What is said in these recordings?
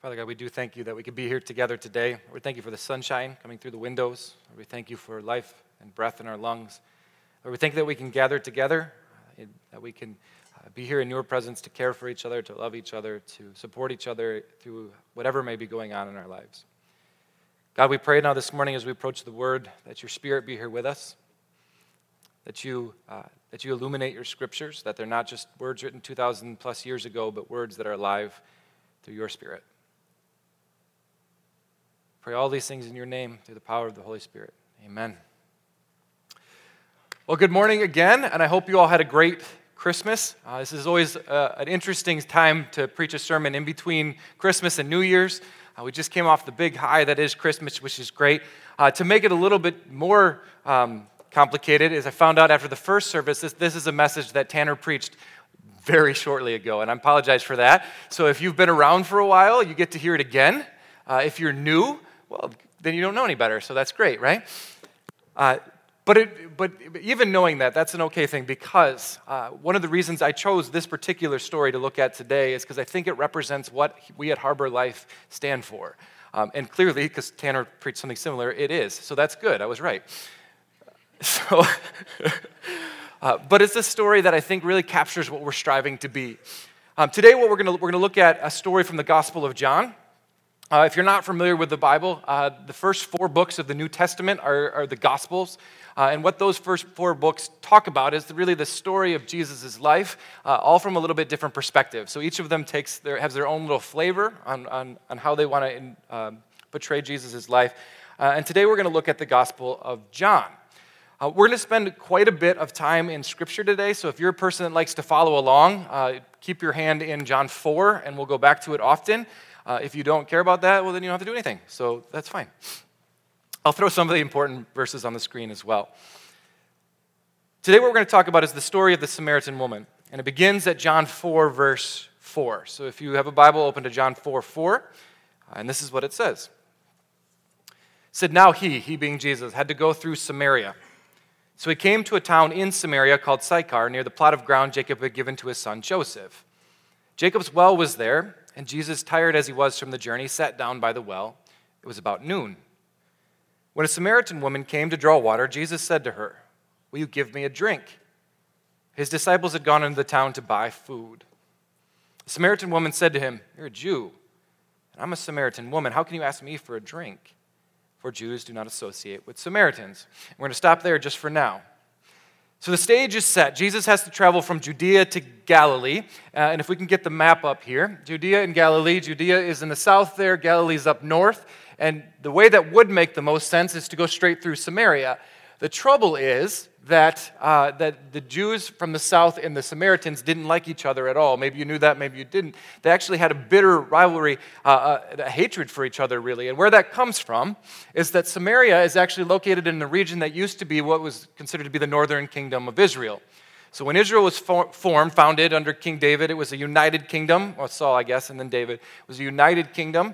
Father God, we do thank you that we could be here together today. We thank you for the sunshine coming through the windows. We thank you for life and breath in our lungs. Lord, we thank you that we can gather together, that we can be here in your presence to care for each other, to love each other, to support each other through whatever may be going on in our lives. God, we pray now this morning as we approach the Word that your Spirit be here with us, that you illuminate your scriptures, that they're not just words written 2,000 plus years ago, but words that are alive through your Spirit. Pray all these things in your name through the power of the Holy Spirit. Amen. Well, good morning again, and I hope you all had a great Christmas. This is always an interesting time to preach a sermon in between Christmas and New Year's. We just came off the big high that is Christmas, which is great. To make it a little bit more complicated, as I found out after the first service, this is a message that Tanner preached very shortly ago, and I apologize for that. So if you've been around for a while, you get to hear it again. If you're new, well, then you don't know any better, so that's great, right? But even knowing that, that's an okay thing, because one of the reasons I chose this particular story to look at today is because I think it represents what we at Harbor Life stand for. And clearly, because Tanner preached something similar, it is. So that's good. I was right. So, but it's a story that I think really captures what we're striving to be. Today, what we're going to look at a story from the Gospel of John. If you're not familiar with the Bible, the first 4 books of the New Testament are the Gospels. And what those first 4 books talk about is really the story of Jesus' life, all from a little bit different perspective. So each of them has their own little flavor on how they want to portray Jesus' life. And today we're going to look at the Gospel of John. We're going to spend quite a bit of time in Scripture today, so if you're a person that likes to follow along, keep your hand in John 4, and we'll go back to it often. If you don't care about that, well, then you don't have to do anything, so that's fine. I'll throw some of the important verses on the screen as well. Today what we're going to talk about is the story of the Samaritan woman, and it begins at John 4, verse 4. So if you have a Bible, open to John 4:4, and this is what it says. It said, "Now he being Jesus, had to go through Samaria. So he came to a town in Samaria called Sychar, near the plot of ground Jacob had given to his son Joseph. Jacob's well was there, and Jesus, tired as he was from the journey, sat down by the well. It was about noon. When a Samaritan woman came to draw water, Jesus said to her, 'Will you give me a drink?' His disciples had gone into the town to buy food. The Samaritan woman said to him, 'You're a Jew, and I'm a Samaritan woman. How can you ask me for a drink?' For Jews do not associate with Samaritans." We're going to stop there just for now. So the stage is set. Jesus has to travel from Judea to Galilee. And if we can get the map up here, Judea and Galilee. Judea is in the south there, Galilee's up north. And the way that would make the most sense is to go straight through Samaria. The trouble is that the Jews from the south and the Samaritans didn't like each other at all. Maybe you knew that, maybe you didn't. They actually had a bitter rivalry, a hatred for each other, really. And where that comes from is that Samaria is actually located in the region that used to be what was considered to be the northern kingdom of Israel. So when Israel was founded under King David, it was a united kingdom, or Saul, I guess, and then David. It was a united kingdom,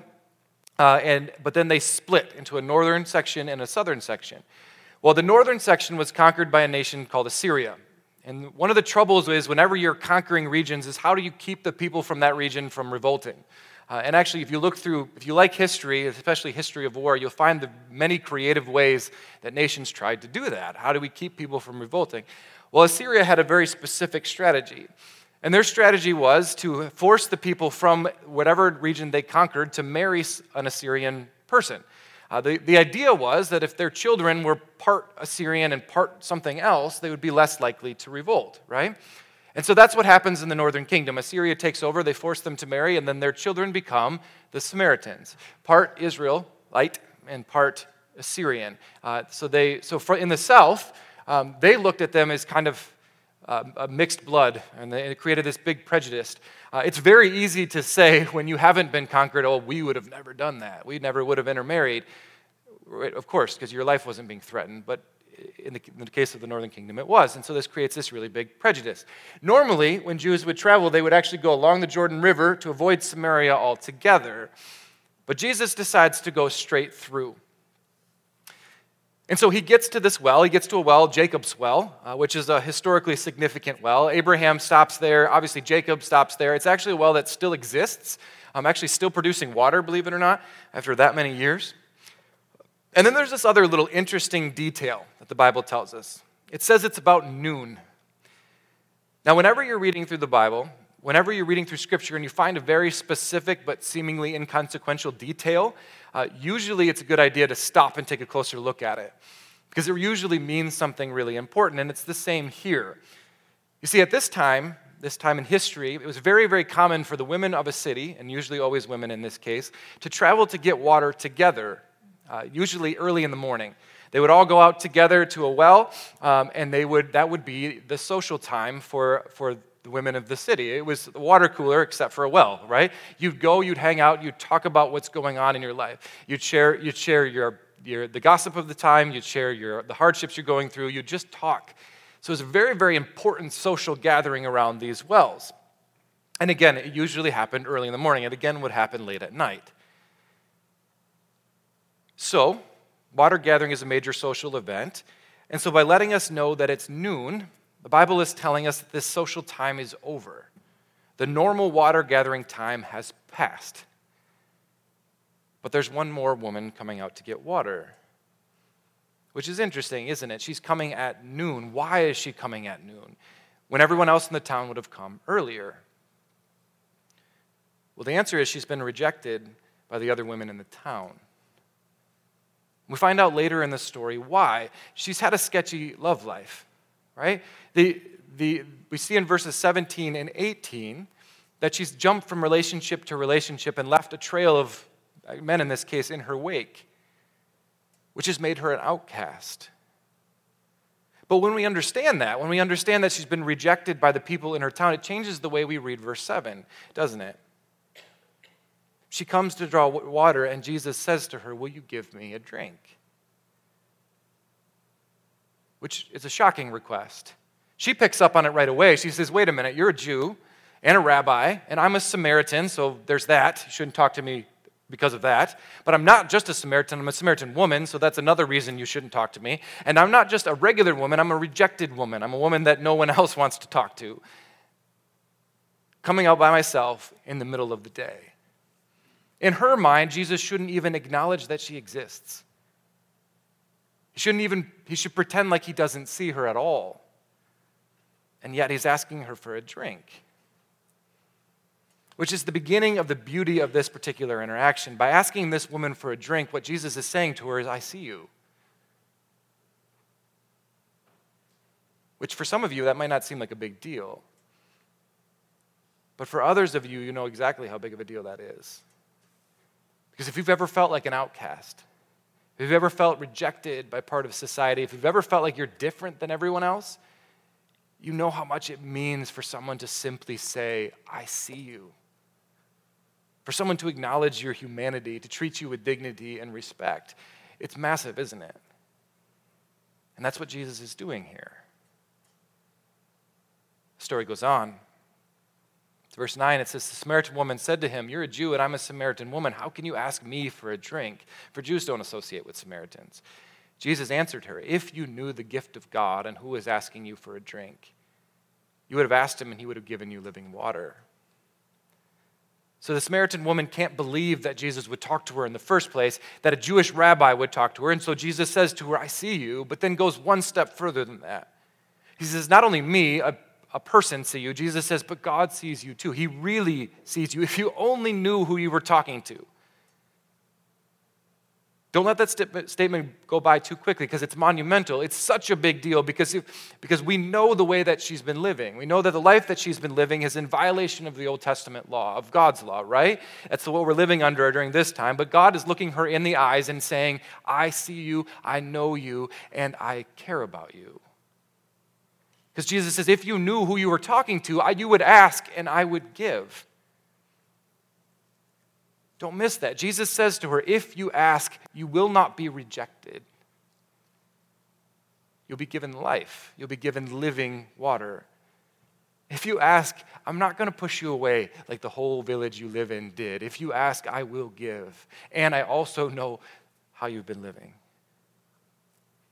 but then they split into a northern section and a southern section. Well, the northern section was conquered by a nation called Assyria. And one of the troubles is whenever you're conquering regions is how do you keep the people from that region from revolting? And actually, if you like history, especially history of war, you'll find the many creative ways that nations tried to do that. How do we keep people from revolting? Well, Assyria had a very specific strategy. And their strategy was to force the people from whatever region they conquered to marry an Assyrian person. The idea was that if their children were part Assyrian and part something else, they would be less likely to revolt, right? And so that's what happens in the northern kingdom. Assyria takes over, they force them to marry, and then their children become the Samaritans, part Israelite and part Assyrian. In the south, they looked at them as kind of a mixed blood, and it created this big prejudice. It's very easy to say when you haven't been conquered, oh, we would have never done that. We never would have intermarried. Of course, because your life wasn't being threatened, but in the case of the northern kingdom, it was. And so this creates this really big prejudice. Normally, when Jews would travel, they would actually go along the Jordan River to avoid Samaria altogether. But Jesus decides to go straight through. And so he gets to this well. He gets to a well, Jacob's well, which is a historically significant well. Abraham stops there. Obviously, Jacob stops there. It's actually a well that still exists, actually still producing water, believe it or not, after that many years. And then there's this other little interesting detail that the Bible tells us. It says it's about noon. Now, whenever you're reading through the Bible, whenever you're reading through Scripture and you find a very specific but seemingly inconsequential detail, usually it's a good idea to stop and take a closer look at it, because it usually means something really important, and it's the same here. You see, at this time in history, it was very, very common for the women of a city, and usually always women in this case, to travel to get water together, usually early in the morning. They would all go out together to a well, and that would be the social time for the women of the city. It was the water cooler except for a well, right? You'd go, you'd hang out, you'd talk about what's going on in your life. You'd share the gossip of the time, you'd share the hardships you're going through, you'd just talk. So it was a very, very important social gathering around these wells. And again, it usually happened early in the morning. It again would happen late at night. So, water gathering is a major social event. And so by letting us know that it's noon, the Bible is telling us that this social time is over. The normal water gathering time has passed. But there's one more woman coming out to get water, which is interesting, isn't it? She's coming at noon. Why is she coming at noon when everyone else in the town would have come earlier? Well, the answer is she's been rejected by the other women in the town. We find out later in the story why. She's had a sketchy love life, right? We see in verses 17 and 18 that she's jumped from relationship to relationship and left a trail of men, in this case, in her wake, which has made her an outcast. But when we understand that she's been rejected by the people in her town, it changes the way we read verse 7, doesn't it? She comes to draw water, and Jesus says to her, "Will you give me a drink?" Which is a shocking request. She picks up on it right away. She says, "Wait a minute, you're a Jew and a rabbi, and I'm a Samaritan, so there's that. You shouldn't talk to me because of that. But I'm not just a Samaritan, I'm a Samaritan woman, so that's another reason you shouldn't talk to me. And I'm not just a regular woman, I'm a rejected woman. I'm a woman that no one else wants to talk to. Coming out by myself in the middle of the day." In her mind, Jesus shouldn't even acknowledge that she exists. He should pretend like he doesn't see her at all. And yet he's asking her for a drink, which is the beginning of the beauty of this particular interaction. By asking this woman for a drink, what Jesus is saying to her is, "I see you." Which for some of you, that might not seem like a big deal. But for others of you, you know exactly how big of a deal that is. Because if you've ever felt like an outcast, if you've ever felt rejected by part of society, if you've ever felt like you're different than everyone else, you know how much it means for someone to simply say, "I see you." For someone to acknowledge your humanity, to treat you with dignity and respect. It's massive, isn't it? And that's what Jesus is doing here. The story goes on. Verse 9, it says, "The Samaritan woman said to him, 'You're a Jew and I'm a Samaritan woman. How can you ask me for a drink?' For Jews don't associate with Samaritans." Jesus answered her, "If you knew the gift of God and who was asking you for a drink, you would have asked him and he would have given you living water." So the Samaritan woman can't believe that Jesus would talk to her in the first place, that a Jewish rabbi would talk to her. And so Jesus says to her, "I see you," but then goes one step further than that. He says, "Not only me, a person see you," Jesus says, "but God sees you too. He really sees you. If you only knew who you were talking to." Don't let that statement go by too quickly, because it's monumental. It's such a big deal because we know the way that she's been living. We know that the life that she's been living is in violation of the Old Testament law, of God's law, right? That's what we're living under during this time. But God is looking her in the eyes and saying, "I see you, I know you, and I care about you." Because Jesus says, if you knew who you were talking to, you would ask and I would give. Don't miss that. Jesus says to her, if you ask, you will not be rejected. You'll be given life. You'll be given living water. If you ask, I'm not going to push you away like the whole village you live in did. If you ask, I will give. And I also know how you've been living.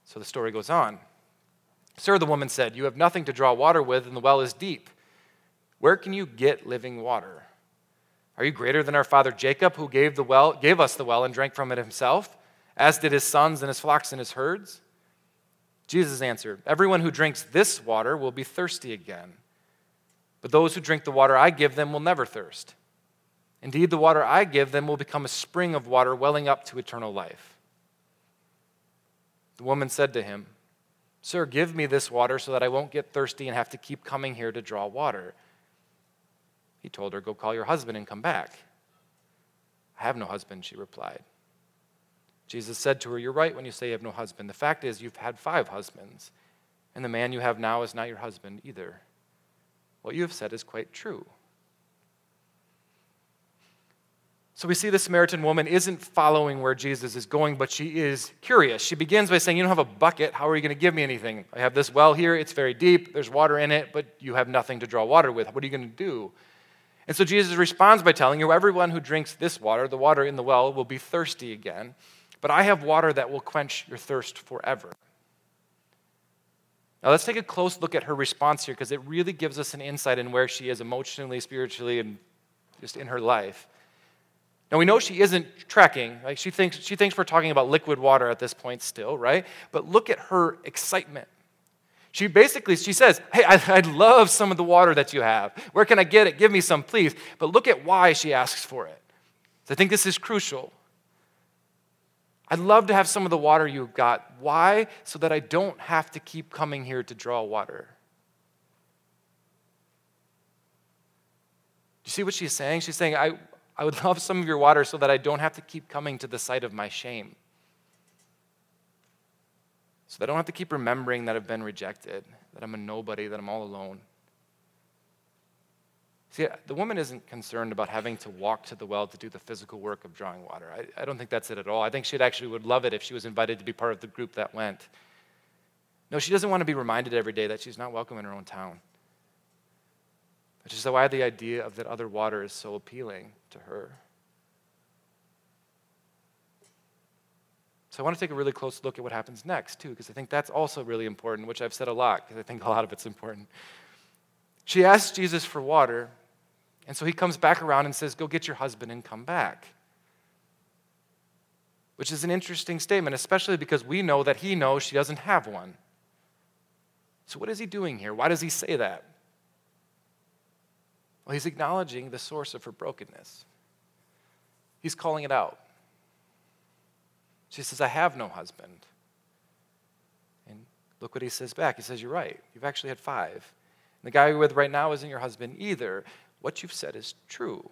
So the story goes on. Sir, the woman said, you have nothing to draw water with, and the well is deep. Where can you get living water? Are you greater than our father Jacob, who gave us the well and drank from it himself, as did his sons and his flocks and his herds? Jesus answered, everyone who drinks this water will be thirsty again. But those who drink the water I give them will never thirst. Indeed, the water I give them will become a spring of water welling up to eternal life. The woman said to him, Sir, give me this water so that I won't get thirsty and have to keep coming here to draw water. He told her, go call your husband and come back. I have no husband, she replied. Jesus said to her, you're right when you say you have no husband. The fact is, you've had 5 husbands, and the man you have now is not your husband either. What you have said is quite true. So we see the Samaritan woman isn't following where Jesus is going, but she is curious. She begins by saying, you don't have a bucket. How are you going to give me anything? I have this well here. It's very deep. There's water in it, but you have nothing to draw water with. What are you going to do? And so Jesus responds by telling you, everyone who drinks this water, the water in the well, will be thirsty again. But I have water that will quench your thirst forever. Now let's take a close look at her response here, because it really gives us an insight in where she is emotionally, spiritually, and just in her life. Now we know she isn't trekking. Like she thinks we're talking about liquid water at this point still, right? But look at her excitement. She says, hey, I'd love some of the water that you have. Where can I get it? Give me some, please. But look at why she asks for it. So I think this is crucial. I'd love to have some of the water you've got. Why? So that I don't have to keep coming here to draw water. Do you see what she's saying? She's saying, I would love some of your water so that I don't have to keep coming to the site of my shame. So that I don't have to keep remembering that I've been rejected, that I'm a nobody, that I'm all alone. See, the woman isn't concerned about having to walk to the well to do the physical work of drawing water. I don't think that's it at all. I think she actually would love it if she was invited to be part of the group that went. No, she doesn't want to be reminded every day that she's not welcome in her own town. Which is why the idea of that other water is so appealing to her. So I want to take a really close look at what happens next, too, because I think that's also really important, which I've said a lot, because I think a lot of it's important. She asks Jesus for water, and so he comes back around and says, go get your husband and come back. Which is an interesting statement, especially because we know that he knows she doesn't have one. So what is he doing here? Why does he say that? Well, he's acknowledging the source of her brokenness. He's calling it out. She says, I have no husband. And look what he says back. He says, you're right. You've actually had 5. And the guy you're with right now isn't your husband either. What you've said is true.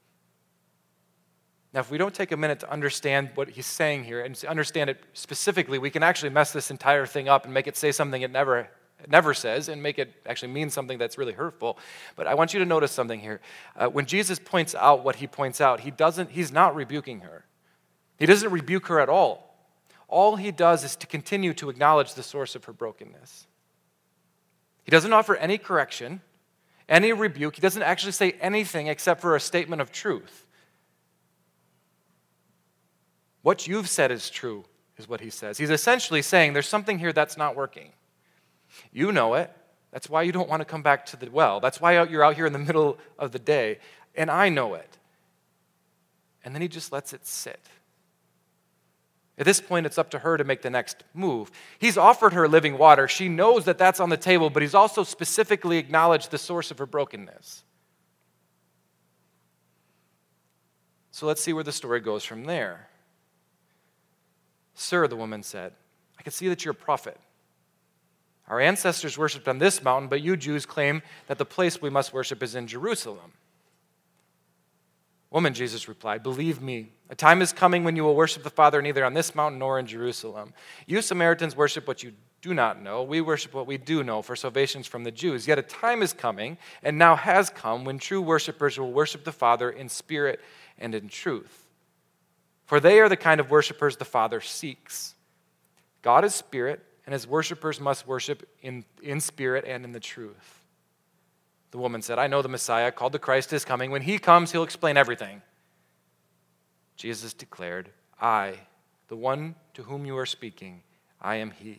Now, if we don't take a minute to understand what he's saying here and to understand it specifically, we can actually mess this entire thing up and make it say something it never says and make it actually mean something that's really hurtful. But I want you to notice something here. When Jesus points out what he points out, he's not rebuking her. He doesn't rebuke her at all. All he does is to continue to acknowledge the source of her brokenness. He doesn't offer any correction, any rebuke. He doesn't actually say anything except for a statement of truth. What you've said is true, is what he says. He's essentially saying there's something here that's not working. You know it. That's why you don't want to come back to the well. That's why you're out here in the middle of the day. And I know it. And then he just lets it sit. At this point, it's up to her to make the next move. He's offered her living water. She knows that that's on the table, but he's also specifically acknowledged the source of her brokenness. So let's see where the story goes from there. Sir, the woman said, I can see that you're a prophet. Our ancestors worshipped on this mountain, but you Jews claim that the place we must worship is in Jerusalem. Woman, Jesus replied, believe me, a time is coming when you will worship the Father neither on this mountain nor in Jerusalem. You Samaritans worship what you do not know. We worship what we do know, for salvation's from the Jews. Yet a time is coming, and now has come, when true worshipers will worship the Father in spirit and in truth. For they are the kind of worshipers the Father seeks. God is spirit, and his worshipers must worship in spirit and in the truth. The woman said, I know the Messiah, called the Christ, is coming. When he comes, he'll explain everything. Jesus declared, I, the one to whom you are speaking, I am he.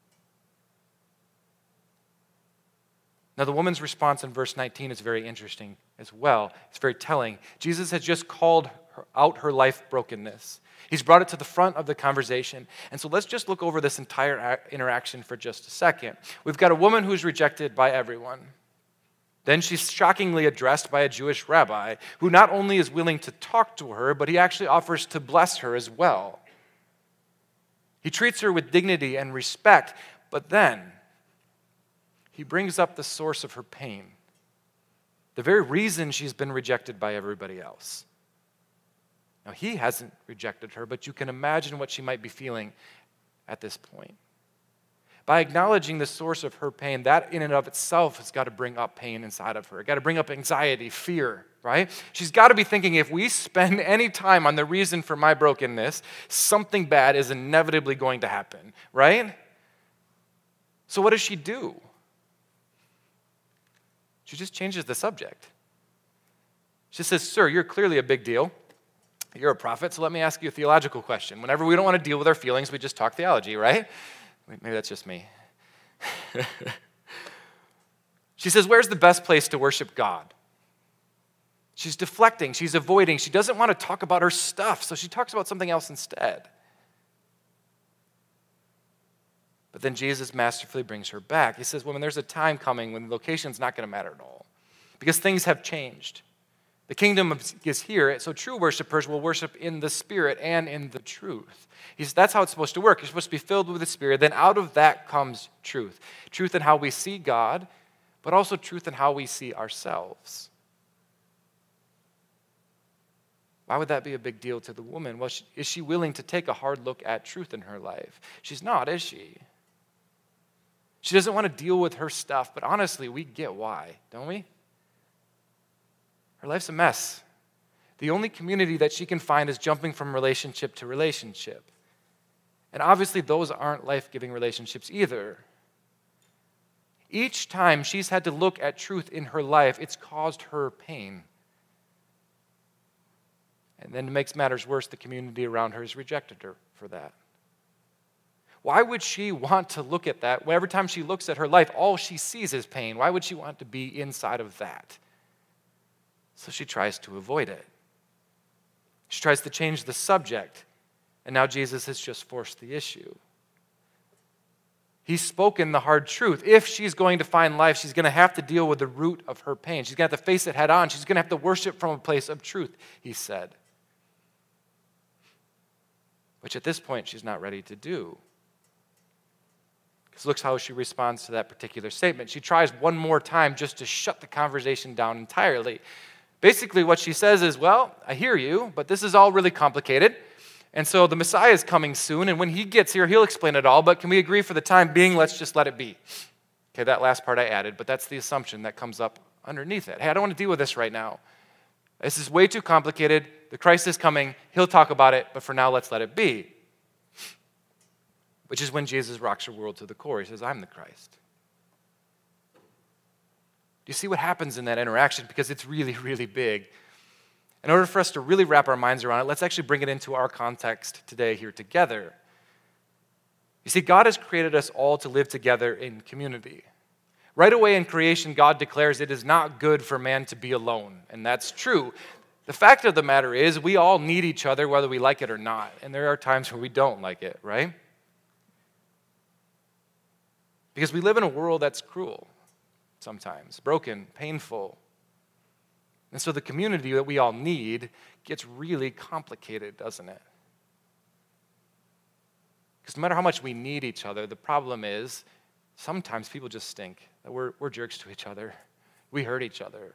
Now, the woman's response in verse 19 is very interesting as well. It's very telling. Jesus has just called out her life brokenness. He's brought it to the front of the conversation. And so let's just look over this entire interaction for just a second. We've got a woman who's rejected by everyone. Then she's shockingly addressed by a Jewish rabbi who not only is willing to talk to her, but he actually offers to bless her as well. He treats her with dignity and respect, but then he brings up the source of her pain, the very reason she's been rejected by everybody else. Now, he hasn't rejected her, but you can imagine what she might be feeling at this point. By acknowledging the source of her pain, that in and of itself has got to bring up pain inside of her. It's got to bring up anxiety, fear, right? She's got to be thinking, if we spend any time on the reason for my brokenness, something bad is inevitably going to happen, right? So what does she do? She just changes the subject. She says, "Sir, you're clearly a big deal. You're a prophet, so let me ask you a theological question. Whenever we don't want to deal with our feelings, we just talk theology, right?" Maybe that's just me. She says, "Where's the best place to worship God?" She's deflecting, she's avoiding, she doesn't want to talk about her stuff, so she talks about something else instead. But then Jesus masterfully brings her back. He says, "Woman, there's a time coming when the location's not going to matter at all, because things have changed. The kingdom is here, so true worshipers will worship in the Spirit and in the truth." That's how it's supposed to work. You're supposed to be filled with the Spirit. Then out of that comes truth. Truth in how we see God, but also truth in how we see ourselves. Why would that be a big deal to the woman? Well, is she willing to take a hard look at truth in her life? She's not, is she? She doesn't want to deal with her stuff, but honestly, we get why, don't we? Her life's a mess. The only community that she can find is jumping from relationship to relationship. And obviously, those aren't life-giving relationships either. Each time she's had to look at truth in her life, it's caused her pain. And then to make matters worse, the community around her has rejected her for that. Why would she want to look at that? Every time she looks at her life, all she sees is pain. Why would she want to be inside of that? So she tries to avoid it. She tries to change the subject, and now Jesus has just forced the issue. He's spoken the hard truth. If she's going to find life, she's going to have to deal with the root of her pain. She's going to have to face it head on. She's going to have to worship from a place of truth, he said. Which at this point, she's not ready to do. Because look how she responds to that particular statement. She tries one more time just to shut the conversation down entirely. Basically, what she says is, "Well, I hear you, but this is all really complicated. And so the Messiah is coming soon, and when he gets here, he'll explain it all, but can we agree for the time being, let's just let it be." Okay, that last part I added, but that's the assumption that comes up underneath it. Hey, I don't want to deal with this right now. This is way too complicated. The Christ is coming. He'll talk about it, but for now, let's let it be. Which is when Jesus rocks her world to the core. He says, "I'm the Christ." Do you see what happens in that interaction? Because it's really, really big. In order for us to really wrap our minds around it, let's actually bring it into our context today here together. You see, God has created us all to live together in community. Right away in creation, God declares it is not good for man to be alone, and that's true. The fact of the matter is, we all need each other whether we like it or not, and there are times where we don't like it, right? Because we live in a world that's cruel sometimes, broken, painful. And so the community that we all need gets really complicated, doesn't it? Because no matter how much we need each other, the problem is sometimes people just stink. We're jerks to each other. We hurt each other.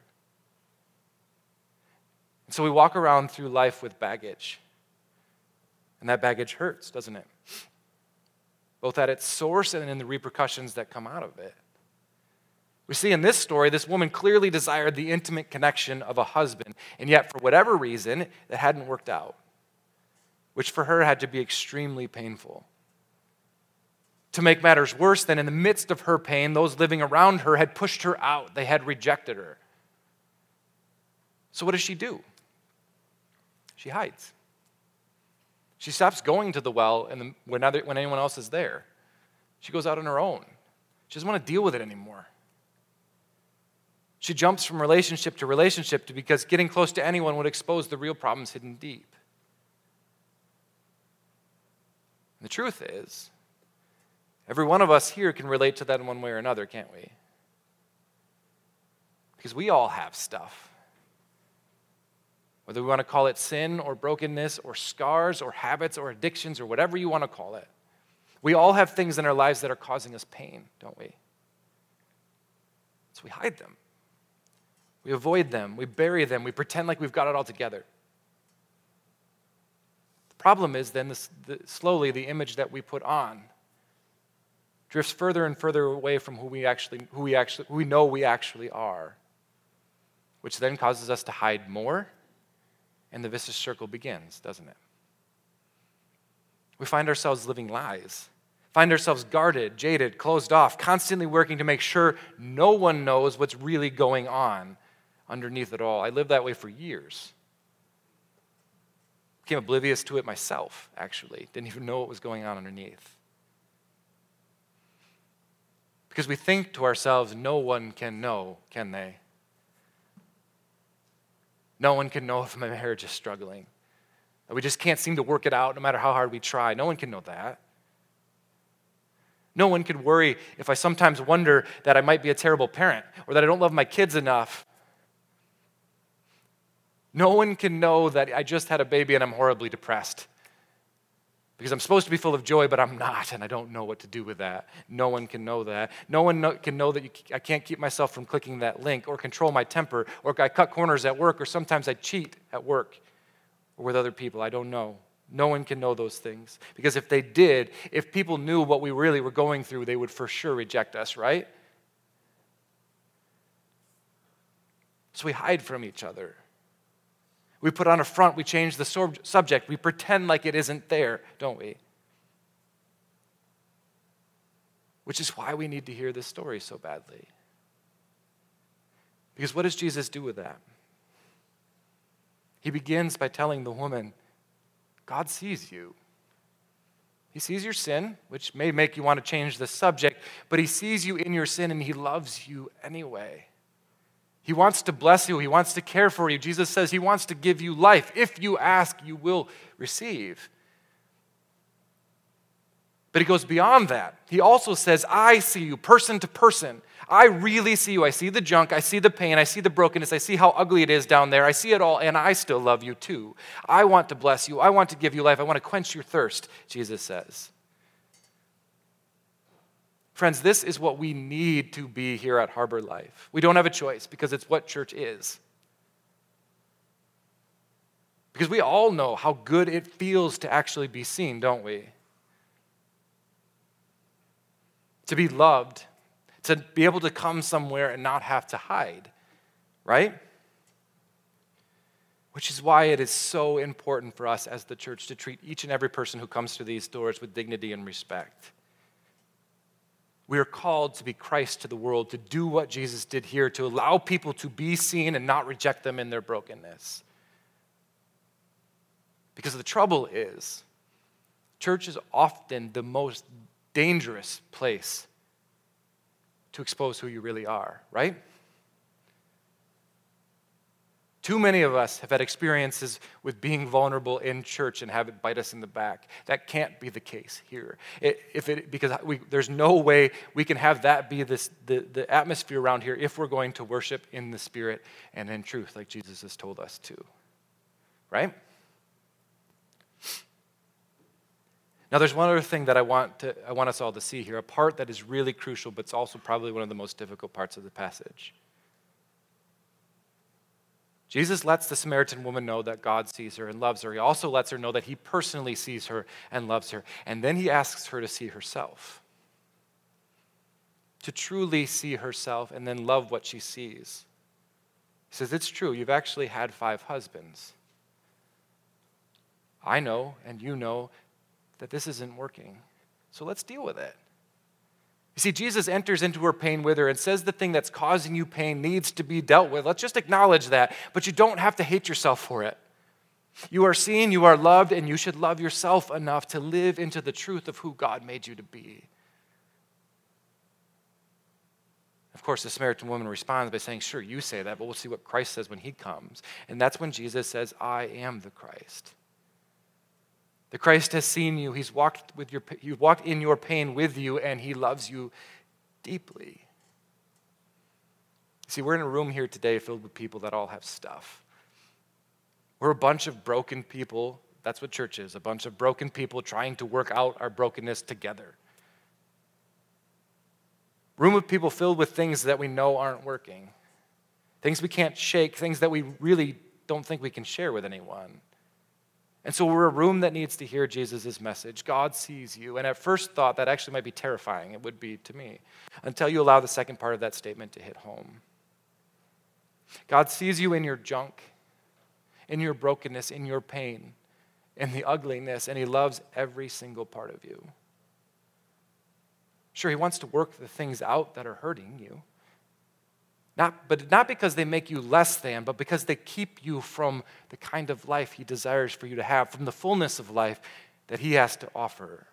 And so we walk around through life with baggage. And that baggage hurts, doesn't it? Both at its source and in the repercussions that come out of it. We see in this story, this woman clearly desired the intimate connection of a husband, and yet for whatever reason, it hadn't worked out, which for her had to be extremely painful. To make matters worse, then in the midst of her pain, those living around her had pushed her out. They had rejected her. So what does she do? She hides. She stops going to the well when anyone else is there. She goes out on her own. She doesn't want to deal with it anymore. She jumps from relationship to relationship because getting close to anyone would expose the real problems hidden deep. And the truth is, every one of us here can relate to that in one way or another, can't we? Because we all have stuff. Whether we want to call it sin or brokenness or scars or habits or addictions or whatever you want to call it. We all have things in our lives that are causing us pain, don't we? So we hide them. We avoid them. We bury them. We pretend like we've got it all together. The problem is then slowly the image that we put on drifts further and further away from who we know we actually are, which then causes us to hide more. And the vicious circle begins, doesn't it? We find ourselves living lies, find ourselves guarded, jaded, closed off, constantly working to make sure no one knows what's really going on underneath it all. I lived that way for years. Became oblivious to it myself, actually. Didn't even know what was going on underneath. Because we think to ourselves, no one can know, can they? No one can know if my marriage is struggling. We just can't seem to work it out no matter how hard we try. No one can know that. No one could worry if I sometimes wonder that I might be a terrible parent or that I don't love my kids enough. No one can know that I just had a baby and I'm horribly depressed because I'm supposed to be full of joy, but I'm not, and I don't know what to do with that. No one can know that. No one can know that I can't keep myself from clicking that link or control my temper, or I cut corners at work, or sometimes I cheat at work or with other people. I don't know. No one can know those things. Because if they did, if people knew what we really were going through, they would for sure reject us, right? So we hide from each other. We put on a front, we change the subject, we pretend like it isn't there, don't we? Which is why we need to hear this story so badly. Because what does Jesus do with that? He begins by telling the woman, God sees you. He sees your sin, which may make you want to change the subject, but he sees you in your sin and he loves you anyway. He wants to bless you. He wants to care for you. Jesus says he wants to give you life. If you ask, you will receive. But he goes beyond that. He also says, I see you person to person. I really see you. I see the junk. I see the pain. I see the brokenness. I see how ugly it is down there. I see it all, and I still love you too. I want to bless you. I want to give you life. I want to quench your thirst, Jesus says. Friends, this is what we need to be here at Harbor Life. We don't have a choice because it's what church is. Because we all know how good it feels to actually be seen, don't we? To be loved, to be able to come somewhere and not have to hide, right? Which is why it is so important for us as the church to treat each and every person who comes to these doors with dignity and respect. We are called to be Christ to the world, to do what Jesus did here, to allow people to be seen and not reject them in their brokenness. Because the trouble is, church is often the most dangerous place to expose who you really are, right? Too many of us have had experiences with being vulnerable in church and have it bite us in the back. That can't be the case here. There's no way we can have that be the atmosphere around here if we're going to worship in the Spirit and in truth, like Jesus has told us to. Right? Now, there's one other thing that I want us all to see here, a part that is really crucial, but it's also probably one of the most difficult parts of the passage. Jesus lets the Samaritan woman know that God sees her and loves her. He also lets her know that he personally sees her and loves her. And then he asks her to see herself, to truly see herself and then love what she sees. He says, it's true, you've actually had 5 husbands. I know and you know that this isn't working. So let's deal with it. You see, Jesus enters into her pain with her and says the thing that's causing you pain needs to be dealt with. Let's just acknowledge that, but you don't have to hate yourself for it. You are seen, you are loved, and you should love yourself enough to live into the truth of who God made you to be. Of course, the Samaritan woman responds by saying, sure, you say that, but we'll see what Christ says when he comes. And that's when Jesus says, I am the Christ. The Christ has seen you. He's walked in your pain with you, and he loves you deeply. See, we're in a room here today filled with people that all have stuff. We're a bunch of broken people. That's what church is, a bunch of broken people trying to work out our brokenness together. Room of people filled with things that we know aren't working. Things we can't shake, things that we really don't think we can share with anyone. And so we're a room that needs to hear Jesus' message. God sees you. And at first thought, that actually might be terrifying. It would be to me. Until you allow the second part of that statement to hit home. God sees you in your junk, in your brokenness, in your pain, in the ugliness, and he loves every single part of you. Sure, he wants to work the things out that are hurting you. Not because they make you less than, but because they keep you from the kind of life he desires for you to have, from the fullness of life that he has to offer.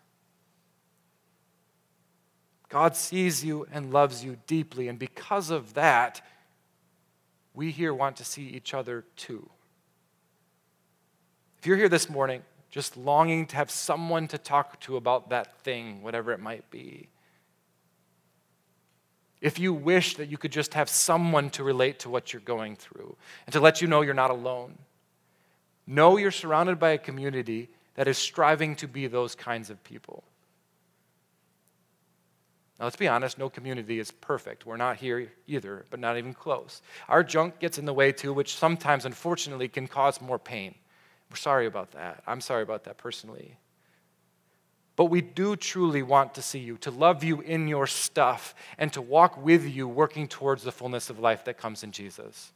God sees you and loves you deeply, and because of that, we here want to see each other too. If you're here this morning just longing to have someone to talk to about that thing, whatever it might be, if you wish that you could just have someone to relate to what you're going through and to let you know you're not alone, know you're surrounded by a community that is striving to be those kinds of people. Now, let's be honest, no community is perfect. We're not here either, but not even close. Our junk gets in the way too, which sometimes, unfortunately, can cause more pain. We're sorry about that. I'm sorry about that personally. But we do truly want to see you, to love you in your stuff, and to walk with you, working towards the fullness of life that comes in Jesus.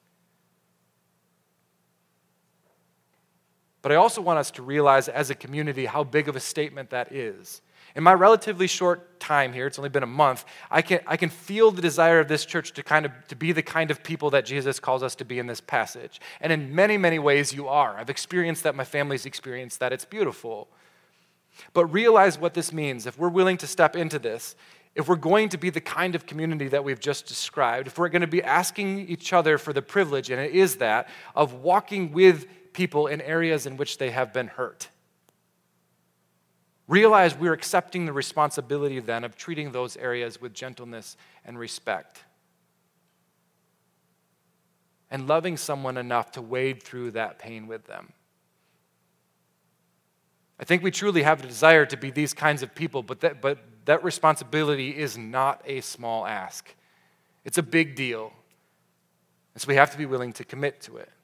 But I also want us to realize as a community how big of a statement that is. In my relatively short time here, it's only been a month, I can feel the desire of this church to be the kind of people that Jesus calls us to be in this passage. And in many, many ways you are. I've experienced that, my family's experienced that, it's beautiful. But realize what this means. If we're willing to step into this, if we're going to be the kind of community that we've just described, if we're going to be asking each other for the privilege, and it is that, of walking with people in areas in which they have been hurt, realize we're accepting the responsibility then of treating those areas with gentleness and respect, and loving someone enough to wade through that pain with them. I think we truly have the desire to be these kinds of people, but that responsibility is not a small ask. It's a big deal. And so we have to be willing to commit to it.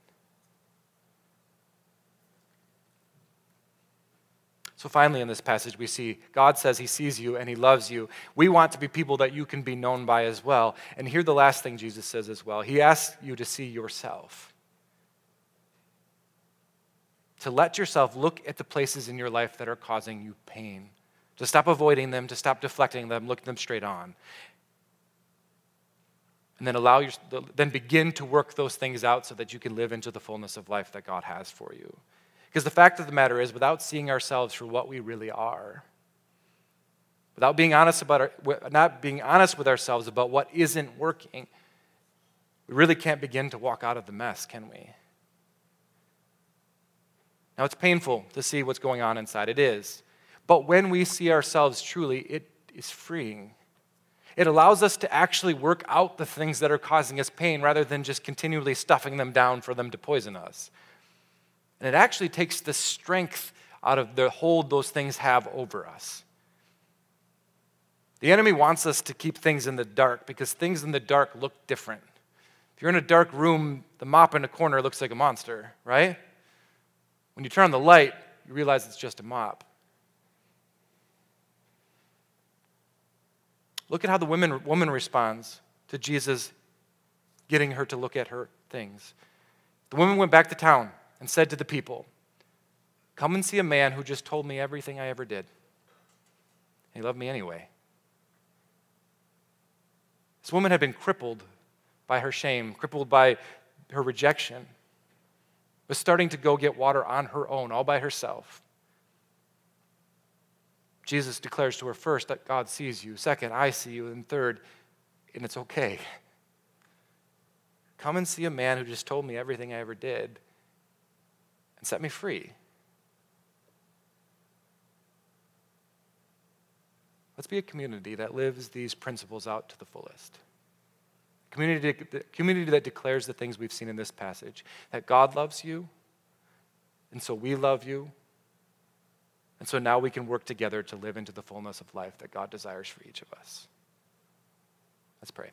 So finally in this passage we see God says he sees you and he loves you. We want to be people that you can be known by as well. And here's the last thing Jesus says as well. He asks you to see yourself. To let yourself look at the places in your life that are causing you pain. To stop avoiding them, to stop deflecting them, look them straight on. And then begin to work those things out so that you can live into the fullness of life that God has for you. Because the fact of the matter is, without seeing ourselves for what we really are, without being honest not being honest with ourselves about what isn't working, we really can't begin to walk out of the mess, can we? Now, it's painful to see what's going on inside. It is. But when we see ourselves truly, it is freeing. It allows us to actually work out the things that are causing us pain rather than just continually stuffing them down for them to poison us. And it actually takes the strength out of the hold those things have over us. The enemy wants us to keep things in the dark because things in the dark look different. If you're in a dark room, the mop in a corner looks like a monster, right? When you turn on the light, you realize it's just a mop. Look at how the woman responds to Jesus getting her to look at her things. The woman went back to town and said to the people, "Come and see a man who just told me everything I ever did. He loved me anyway." This woman had been crippled by her shame, crippled by her rejection, was starting to go get water on her own, all by herself. Jesus declares to her, first, that God sees you. Second, I see you. And third, and it's okay. Come and see a man who just told me everything I ever did and set me free. Let's be a community that lives these principles out to the fullest. Community that declares the things we've seen in this passage, that God loves you, and so we love you, and so now we can work together to live into the fullness of life that God desires for each of us. Let's pray.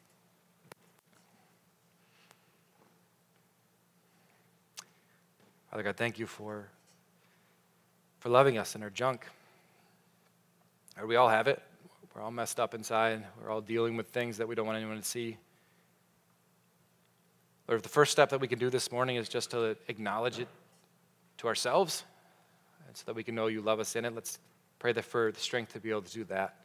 Father God, thank you for loving us in our junk. Or we all have it. We're all messed up inside. We're all dealing with things that we don't want anyone to see. Lord, the first step that we can do this morning is just to acknowledge it to ourselves, and so that we can know you love us in it. Let's pray for the strength to be able to do that.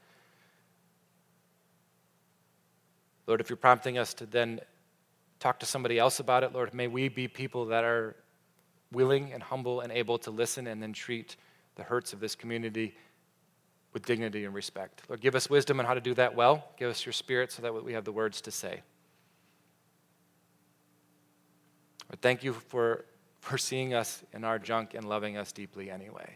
Lord, if you're prompting us to then talk to somebody else about it, Lord, may we be people that are willing and humble and able to listen and then treat the hurts of this community with dignity and respect. Lord, give us wisdom on how to do that well. Give us your Spirit so that we have the words to say. Lord, thank you for seeing us in our junk and loving us deeply anyway.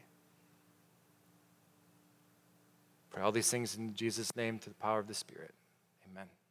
Pray all these things in Jesus' name, to the power of the Spirit. Amen.